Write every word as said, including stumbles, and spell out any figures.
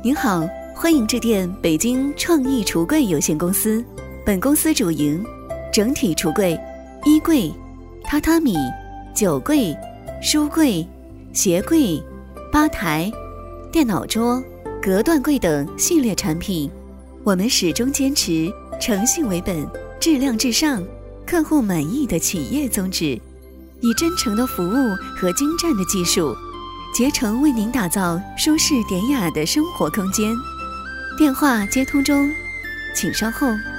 您好，欢迎致电北京创意橱柜有限公司，本公司主营整体橱柜、衣柜、榻榻米、酒柜、书柜、鞋柜、吧台、电脑桌、隔断柜等系列产品。我们始终坚持诚信为本、质量至上、客户满意的企业宗旨，以真诚的服务和精湛的技术，竭诚为您打造舒适典雅的生活空间。电话接通中，请稍后。